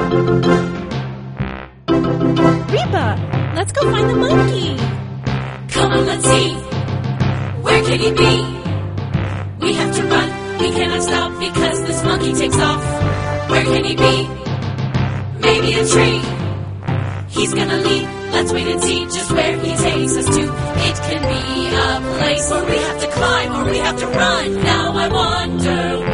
Reba, let's go find the monkey. Come on, let's see. Where can he be? We have to run, we cannot stop because this monkey takes off. Where can he be? Maybe a tree. He's gonna lead, let's wait and see just where he takes us to. It can be a place where we have to climb or we have to run. Now I wonder